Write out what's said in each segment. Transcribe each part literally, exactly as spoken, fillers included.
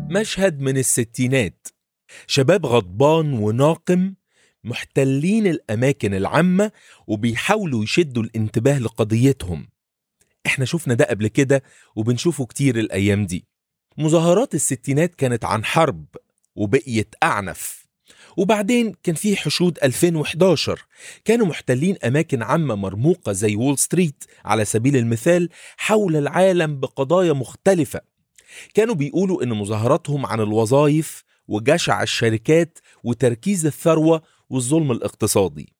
مشهد من الستينات، شباب غضبان وناقم محتلين الأماكن العامة وبيحاولوا يشدوا الانتباه لقضيتهم. احنا شفنا ده قبل كده وبنشوفه كتير الأيام دي. مظاهرات الستينات كانت عن حرب وبقيت أعنف، وبعدين كان في حشود ألفين وإحداشر كانوا محتلين أماكن عامة مرموقة زي وول ستريت على سبيل المثال حول العالم بقضايا مختلفة. كانوا بيقولوا إن مظاهراتهم عن الوظائف وجشع الشركات وتركيز الثروة والظلم الاقتصادي.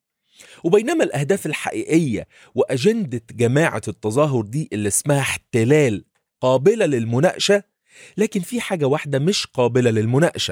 وبينما الأهداف الحقيقية وأجندة جماعة التظاهر دي اللي اسمها احتلال قابلة للمناقشة، لكن في حاجة واحدة مش قابلة للمناقشة.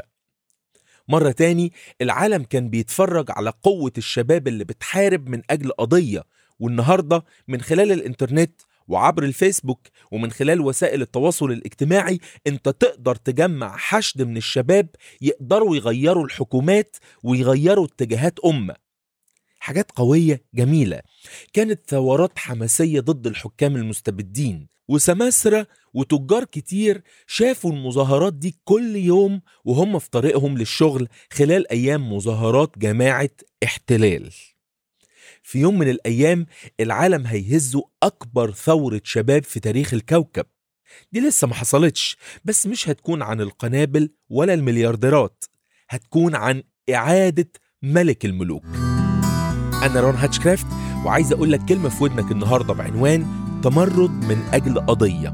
مرة تاني العالم كان بيتفرج على قوة الشباب اللي بتحارب من أجل قضية، والنهاردة من خلال الإنترنت وعبر الفيسبوك ومن خلال وسائل التواصل الاجتماعي انت تقدر تجمع حشد من الشباب يقدروا يغيروا الحكومات ويغيروا اتجاهات أمة. حاجات قوية جميلة. كانت ثورات حماسية ضد الحكام المستبدين، وسماسرة وتجار كتير شافوا المظاهرات دي كل يوم وهم في طريقهم للشغل خلال أيام مظاهرات جماعة احتلال. في يوم من الأيام العالم هيهزوا أكبر ثورة شباب في تاريخ الكوكب. دي لسه ما حصلتش، بس مش هتكون عن القنابل ولا المليارديرات، هتكون عن إعادة ملك الملوك. أنا رون هاتشكرافت، وعايز أقول لك كلمة في ودنك النهاردة بعنوان تمرد من أجل قضية.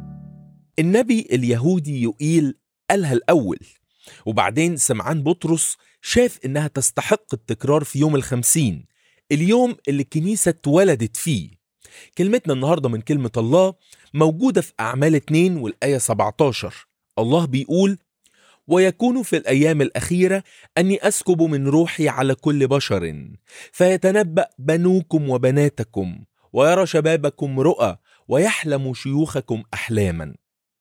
النبي اليهودي يوئيل قالها الأول، وبعدين سمعان بطرس شاف إنها تستحق التكرار في يوم الخمسين، اليوم اللي الكنيسة اتولدت فيه. كلمتنا النهاردة من كلمة الله موجودة في أعمال اتنين والآية سبعتاشر. الله بيقول: ويكون في الأيام الأخيرة أني أسكب من روحي على كل بشر، فيتنبأ بنوكم وبناتكم، ويرى شبابكم رؤى، ويحلم شيوخكم أحلاما.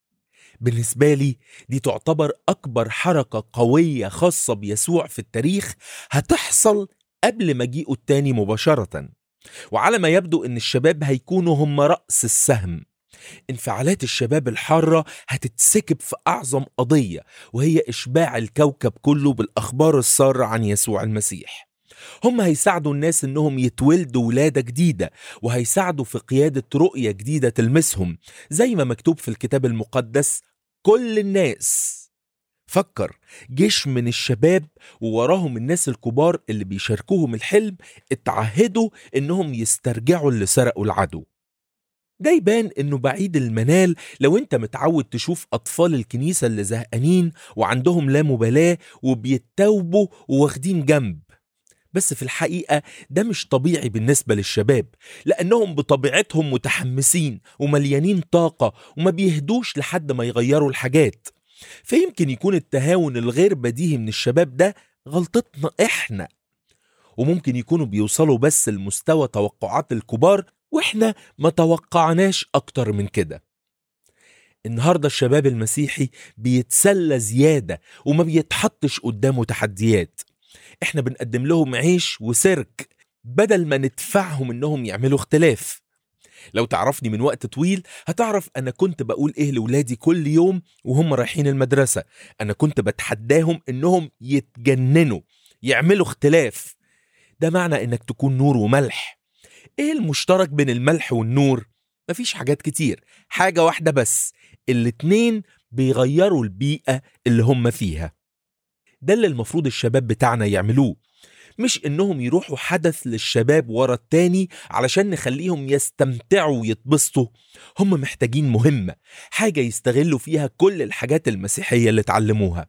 بالنسبة لي دي تعتبر أكبر حركة قوية خاصة بيسوع في التاريخ هتحصل قبل مجيئه التاني مباشرة. وعلى ما يبدو أن الشباب هيكونوا هم رأس السهم. انفعالات الشباب الحارة هتتسكب في أعظم قضية، وهي إشباع الكوكب كله بالأخبار السارة عن يسوع المسيح. هم هيساعدوا الناس إنهم يتولدوا ولادة جديدة، وهيساعدوا في قيادة رؤية جديدة تلمسهم، زي ما مكتوب في الكتاب المقدس: كل الناس. فكر، جيش من الشباب ووراهم الناس الكبار اللي بيشاركوهم الحلم اتعهدوا إنهم يسترجعوا اللي سرقوا العدو. ده يبان إنه بعيد المنال لو أنت متعود تشوف أطفال الكنيسة اللي زهقانين وعندهم لا مبالاة وبيتوبوا وواخدين جنب. بس في الحقيقة ده مش طبيعي بالنسبة للشباب، لأنهم بطبيعتهم متحمسين ومليانين طاقة وما بيهدوش لحد ما يغيروا الحاجات. فيمكن يكون التهاون الغير بديهي من الشباب ده غلطتنا إحنا، وممكن يكونوا بيوصلوا بس لمستوى توقعات الكبار وإحنا ما توقعناش أكتر من كده. النهاردة الشباب المسيحي بيتسلى زيادة وما بيتحطش قدامه تحديات. إحنا بنقدم لهم عيش وسيرك بدل ما ندفعهم إنهم يعملوا اختلاف. لو تعرفني من وقت طويل هتعرف أنا كنت بقول إيه لولادي كل يوم وهم رايحين المدرسة. أنا كنت بتحداهم إنهم يتجننوا يعملوا اختلاف. ده معنى إنك تكون نور وملح. إيه المشترك بين الملح والنور؟ مفيش حاجات كتير، حاجة واحدة بس، الاتنين بيغيروا البيئة اللي هم فيها. ده اللي المفروض الشباب بتاعنا يعملوه، مش إنهم يروحوا حدث للشباب ورا التاني علشان نخليهم يستمتعوا ويتبسطوا. هم محتاجين مهمة، حاجة يستغلوا فيها كل الحاجات المسيحية اللي اتعلموها.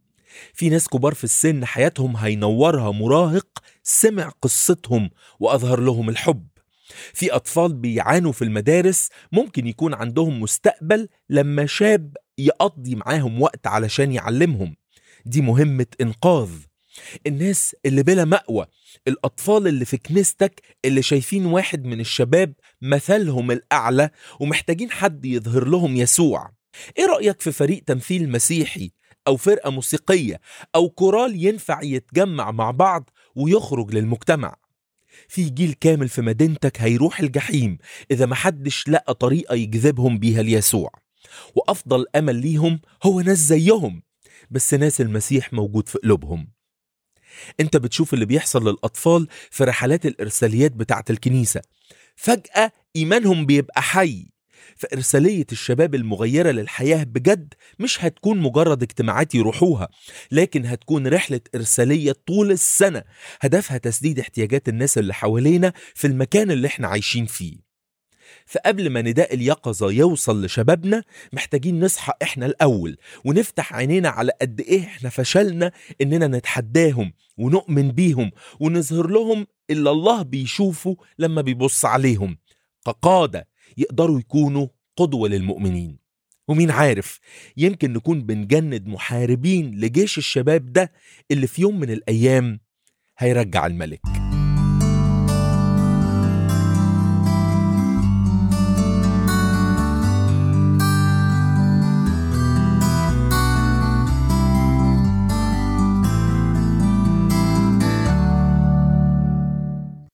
في ناس كبار في السن حياتهم هينورها مراهق سمع قصتهم وأظهر لهم الحب. في أطفال بيعانوا في المدارس ممكن يكون عندهم مستقبل لما شاب يقضي معاهم وقت علشان يعلمهم. دي مهمة إنقاذ. الناس اللي بلا مأوى، الأطفال اللي في كنيستك اللي شايفين واحد من الشباب مثلهم الأعلى ومحتاجين حد يظهر لهم يسوع. إيه رأيك في فريق تمثيل مسيحي أو فرقة موسيقية أو كورال ينفع يتجمع مع بعض ويخرج للمجتمع؟ في جيل كامل في مدينتك هيروح الجحيم إذا محدش لقى طريقة يجذبهم بيها ليسوع. وأفضل أمل ليهم هو ناس زيهم، بس ناس المسيح موجود في قلوبهم. انت بتشوف اللي بيحصل للأطفال في رحلات الإرساليات بتاعة الكنيسة، فجأة إيمانهم بيبقى حي. فإرسالية الشباب المغيرة للحياة بجد مش هتكون مجرد اجتماعات يروحوها، لكن هتكون رحلة إرسالية طول السنة هدفها تسديد احتياجات الناس اللي حوالينا في المكان اللي احنا عايشين فيه. فقبل ما نداء اليقظة يوصل لشبابنا، محتاجين نصحى احنا الأول ونفتح عينينا على قد ايه احنا فشلنا اننا نتحداهم ونؤمن بيهم ونظهر لهم اللي الله بيشوفه لما بيبص عليهم كقادة يقدروا يكونوا قدوة للمؤمنين. ومين عارف، يمكن نكون بنجند محاربين لجيش الشباب ده اللي في يوم من الأيام هيرجع الملك.